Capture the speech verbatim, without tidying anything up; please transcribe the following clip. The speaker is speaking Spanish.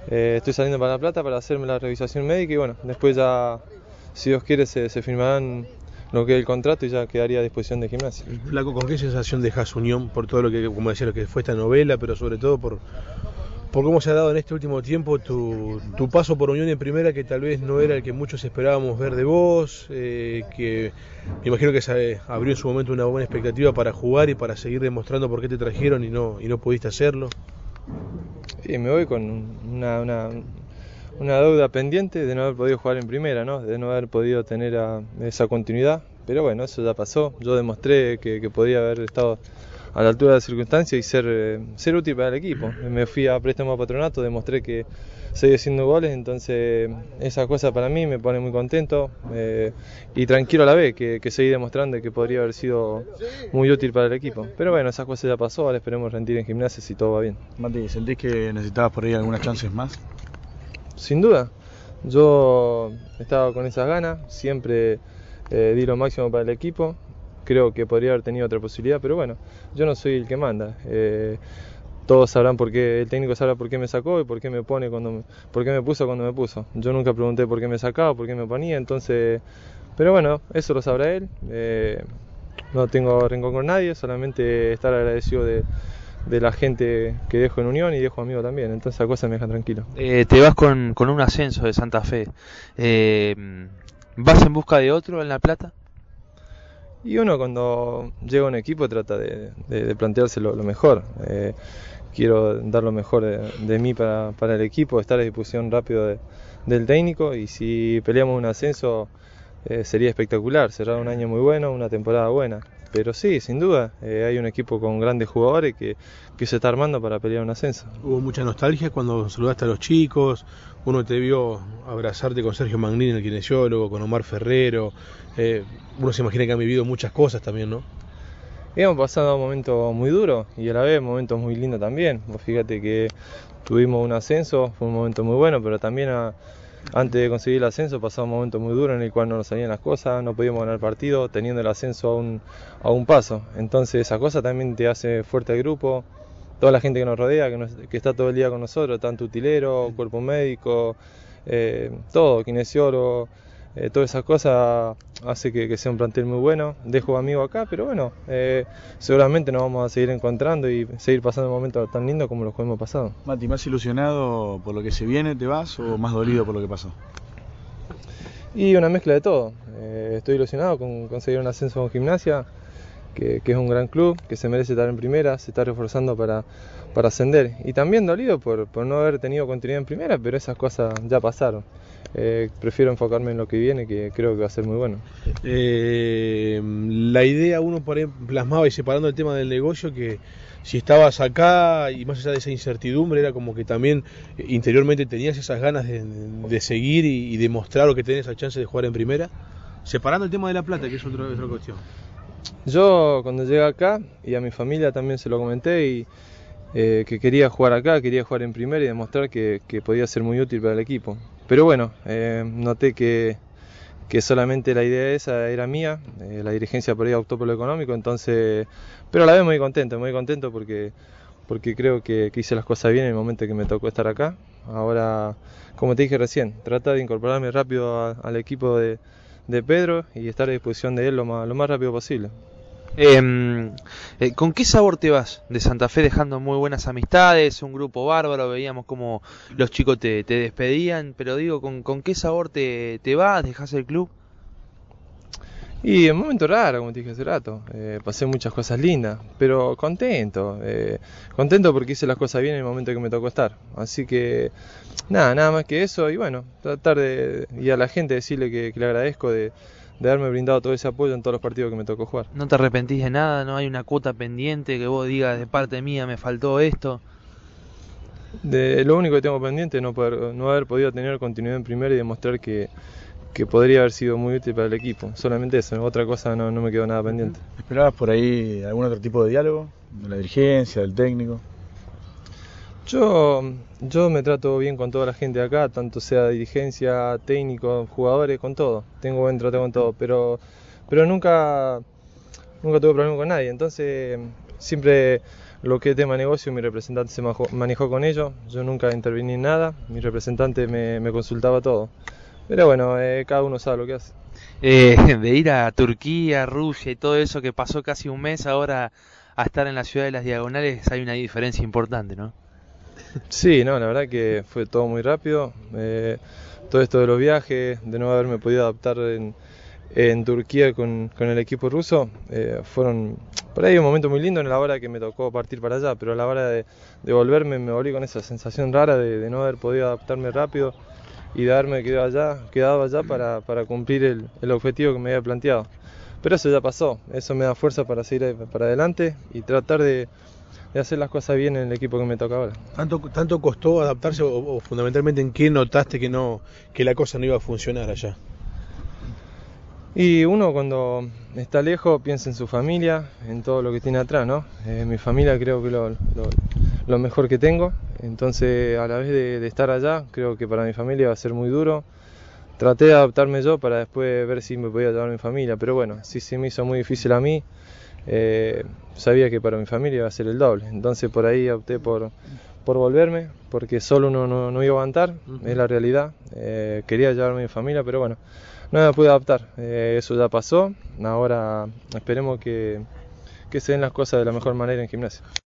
Eh, estoy saliendo para La Plata para hacerme la revisación médica y bueno, después ya, si Dios quiere, se, se firmarán lo que es el contrato y ya quedaría a disposición de Gimnasia. Flaco, ¿con qué sensación dejas Unión por todo lo que, como decía, lo que fue esta novela, pero sobre todo por, por cómo se ha dado en este último tiempo tu, tu paso por Unión en primera, que tal vez no era el que muchos esperábamos ver de vos, eh, que me imagino que se abrió en su momento una buena expectativa para jugar y para seguir demostrando por qué te trajeron y no, y no pudiste hacerlo? Y me voy con una, una, una deuda pendiente de no haber podido jugar en primera, ¿no? De no haber podido tener a, esa continuidad, pero bueno, eso ya pasó. Yo demostré que, que podía haber estado a la altura de las circunstancias y ser, eh, ser útil para el equipo. Me fui a préstamo a Patronato, demostré que seguí haciendo goles, entonces esa cosa para mí me pone muy contento eh, y tranquilo a la vez, que, que seguí demostrando que podría haber sido muy útil para el equipo. Pero bueno, esa cosa ya pasó, ahora esperemos rendir en Gimnasia si todo va bien. Mati, ¿sentís que necesitabas por ahí algunas chances más? Sin duda, yo estaba con esas ganas, siempre eh, di lo máximo para el equipo. Creo que podría haber tenido otra posibilidad, pero bueno, yo no soy el que manda. Eh, todos sabrán por qué, el técnico sabrá por qué me sacó y por qué me pone cuando, por qué me puso cuando me puso. Yo nunca pregunté por qué me sacaba, por qué me ponía, entonces, pero bueno, eso lo sabrá él. Eh, no tengo rencor con nadie, solamente estar agradecido de, de la gente que dejo en Unión y dejo amigo también, entonces esa cosa me deja tranquilo. Eh, te vas con, con un ascenso de Santa Fe. Eh, ¿Vas en busca de otro en La Plata? Y uno cuando llega a un equipo trata de, de, de plantearse lo, lo mejor. Eh, quiero dar lo mejor de, de mí para, para el equipo, estar a disposición rápido de, del técnico y si peleamos un ascenso eh, sería espectacular, será un año muy bueno, una temporada buena. Pero sí, sin duda, eh, hay un equipo con grandes jugadores que, que se está armando para pelear un ascenso. Hubo mucha nostalgia cuando saludaste a los chicos, uno te vio abrazarte con Sergio Magnini, el kinesiólogo, con Omar Ferrero, eh, uno se imagina que han vivido muchas cosas también, ¿no? Hemos pasado momentos muy duros y a la vez momentos muy lindos también. Vos fíjate que tuvimos un ascenso, fue un momento muy bueno, pero también a, antes de conseguir el ascenso pasaba un momento muy duro en el cual no nos salían las cosas, no podíamos ganar el partido, teniendo el ascenso a un, a un paso. Entonces esa cosa también te hace fuerte al grupo, toda la gente que nos rodea, que, nos, que está todo el día con nosotros, tanto utilero, cuerpo médico, eh, todo, kinesiólogo. Eh, todas esas cosas hace que, que sea un plantel muy bueno. Dejo amigos acá, pero bueno, eh, seguramente nos vamos a seguir encontrando y seguir pasando momentos tan lindos como los que hemos pasado. Mati, ¿más ilusionado por lo que se viene te vas o más dolido por lo que pasó? Y una mezcla de todo. Eh, estoy ilusionado con conseguir un ascenso con Gimnasia, que, que es un gran club, que se merece estar en primera, se está reforzando para, para ascender. Y también dolido por, por no haber tenido continuidad en primera, pero esas cosas ya pasaron. Eh, prefiero enfocarme en lo que viene, que creo que va a ser muy bueno. Eh, la idea uno por ahí plasmaba y separando el tema del negocio, que si estabas acá y más allá de esa incertidumbre era como que también interiormente tenías esas ganas de, de seguir y, y demostrar o que tenés esa chance de jugar en primera, separando el tema de La Plata, que es otra, otra cuestión. Yo cuando llegué acá y a mi familia también se lo comenté y eh, que quería jugar acá, quería jugar en primera y demostrar que, que podía ser muy útil para el equipo. Pero bueno, eh, noté que, que solamente la idea esa era mía, eh, la dirigencia por ahí optó por lo económico, entonces, pero a la vez muy contento, muy contento porque, porque creo que, que hice las cosas bien en el momento que me tocó estar acá. Ahora, como te dije recién, trata de incorporarme rápido a, al equipo de, de Pedro y estar a disposición de él lo más, lo más rápido posible. Eh, eh, ¿Con qué sabor te vas de Santa Fe, dejando muy buenas amistades, un grupo bárbaro? Veíamos cómo los chicos te, te despedían, pero digo, ¿con, con qué sabor te, te vas? ¿Dejás el club? Y en un momento raro, como te dije hace rato, eh, pasé muchas cosas lindas, pero contento, eh, contento porque hice las cosas bien en el momento que me tocó estar. Así que nada, nada más que eso y bueno, tratar de, y a la gente decirle que, que le agradezco de de haberme brindado todo ese apoyo en todos los partidos que me tocó jugar. ¿No te arrepentís de nada? ¿No hay una cuota pendiente que vos digas de parte mía me faltó esto? De, lo único que tengo pendiente es no, poder, no haber podido tener continuidad en primera y demostrar que, que podría haber sido muy útil para el equipo. Solamente eso, otra cosa no, no me quedó nada pendiente. ¿Esperabas por ahí algún otro tipo de diálogo? ¿De la dirigencia, del técnico? Yo, yo me trato bien con toda la gente de acá, tanto sea dirigencia, técnico, jugadores, con todo. Tengo buen trato con todo, pero, pero nunca, nunca tuve problema con nadie. Entonces siempre lo que es tema negocio, mi representante se manejó con ello, yo nunca intervení en nada, mi representante me, me consultaba todo. Pero bueno, eh, cada uno sabe lo que hace. Eh, de ir a Turquía, Rusia y todo eso que pasó casi un mes ahora a estar en la ciudad de las Diagonales, hay una diferencia importante, ¿no? Sí, no, la verdad que fue todo muy rápido. Eh, todo esto de los viajes, de no haberme podido adaptar en, en Turquía con, con el equipo ruso, eh, fueron por ahí un momento muy lindo en la hora que me tocó partir para allá, pero a la hora de, de volverme me volví con esa sensación rara de, de no haber podido adaptarme rápido y de haberme quedado allá, quedado allá para, para cumplir el, el objetivo que me había planteado. Pero eso ya pasó, eso me da fuerza para seguir para adelante y tratar de, de hacer las cosas bien en el equipo que me toca ahora. ¿Tanto, tanto costó adaptarse o, o fundamentalmente en qué notaste que, no, que la cosa no iba a funcionar allá? Y uno cuando está lejos piensa en su familia, en todo lo que tiene atrás, ¿no? Eh, mi familia creo que lo, lo, lo mejor que tengo, entonces a la vez de, de estar allá, creo que para mi familia va a ser muy duro. Traté de adaptarme yo para después ver si me podía llevar mi familia, pero bueno, sí se me hizo muy difícil a mí, eh, sabía que para mi familia iba a ser el doble, entonces por ahí opté por, por volverme, porque solo uno no, no iba a aguantar, uh-huh. Es la realidad, eh, quería llevarme a mi familia, pero bueno, no me pude adaptar, eh, eso ya pasó, ahora esperemos que, que se den las cosas de la mejor manera en Gimnasia.